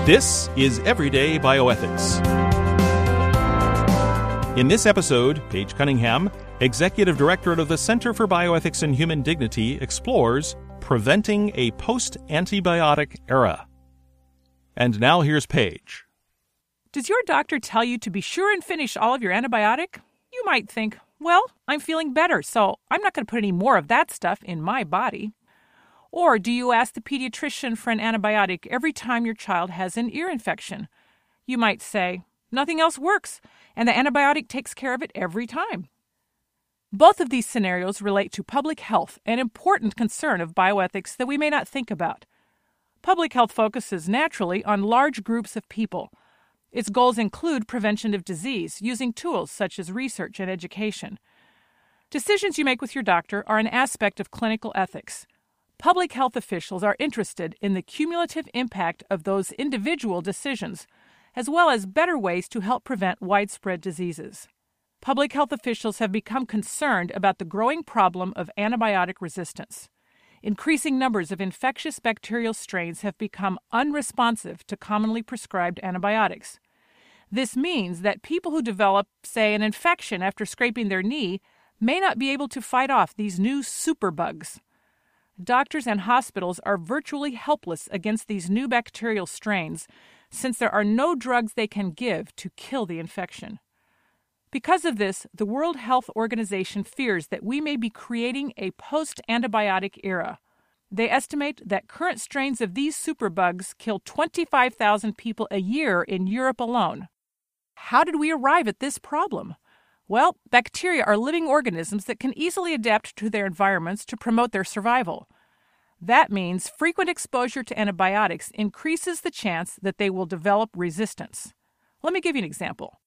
This is Everyday Bioethics. In this episode, Paige Cunningham, Executive Director of the Center for Bioethics and Human Dignity, explores preventing a post-antibiotic era. And now here's Paige. Does your doctor tell you to be sure and finish all of your antibiotic? You might think, well, I'm feeling better, so I'm not going to put any more of that stuff in my body. Or do you ask the pediatrician for an antibiotic every time your child has an ear infection? You might say, nothing else works, and the antibiotic takes care of it every time. Both of these scenarios relate to public health, an important concern of bioethics that we may not think about. Public health focuses naturally on large groups of people. Its goals include prevention of disease using tools such as research and education. Decisions you make with your doctor are an aspect of clinical ethics. Public health officials are interested in the cumulative impact of those individual decisions, as well as better ways to help prevent widespread diseases. Public health officials have become concerned about the growing problem of antibiotic resistance. Increasing numbers of infectious bacterial strains have become unresponsive to commonly prescribed antibiotics. This means that people who develop, say, an infection after scraping their knee may not be able to fight off these new superbugs. Doctors and hospitals are virtually helpless against these new bacterial strains since there are no drugs they can give to kill the infection. Because of this, the World Health Organization fears that we may be creating a post-antibiotic era. They estimate that current strains of these superbugs kill 25,000 people a year in Europe alone. How did we arrive at this problem? Well, bacteria are living organisms that can easily adapt to their environments to promote their survival. That means frequent exposure to antibiotics increases the chance that they will develop resistance. Let me give you an example.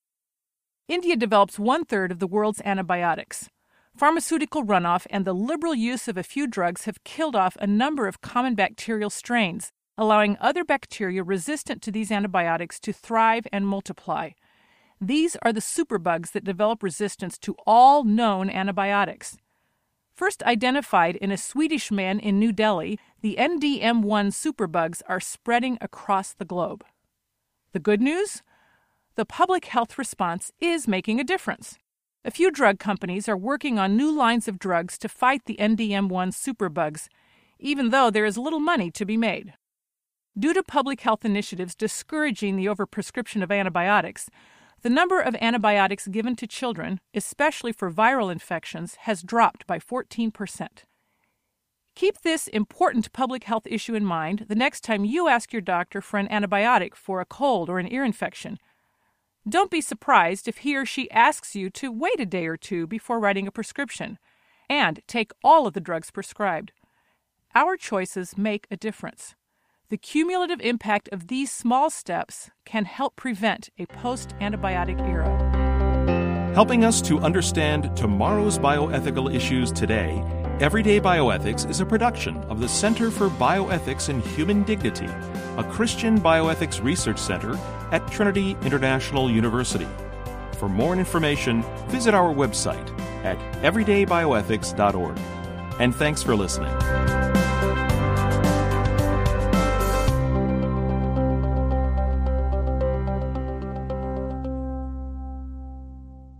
India develops 1/3 of the world's antibiotics. Pharmaceutical runoff and the liberal use of a few drugs have killed off a number of common bacterial strains, allowing other bacteria resistant to these antibiotics to thrive and multiply. These are the superbugs that develop resistance to all known antibiotics. First identified in a Swedish man in New Delhi, the NDM1 superbugs are spreading across the globe. The good news? The public health response is making a difference. A few drug companies are working on new lines of drugs to fight the NDM1 superbugs, even though there is little money to be made. Due to public health initiatives discouraging the overprescription of antibiotics, the number of antibiotics given to children, especially for viral infections, has dropped by 14%. Keep this important public health issue in mind the next time you ask your doctor for an antibiotic for a cold or an ear infection. Don't be surprised if he or she asks you to wait a day or two before writing a prescription, and take all of the drugs prescribed. Our choices make a difference. The cumulative impact of these small steps can help prevent a post-antibiotic era. Helping us to understand tomorrow's bioethical issues today, Everyday Bioethics is a production of the Center for Bioethics and Human Dignity, a Christian bioethics research center at Trinity International University. For more information, visit our website at everydaybioethics.org. And thanks for listening.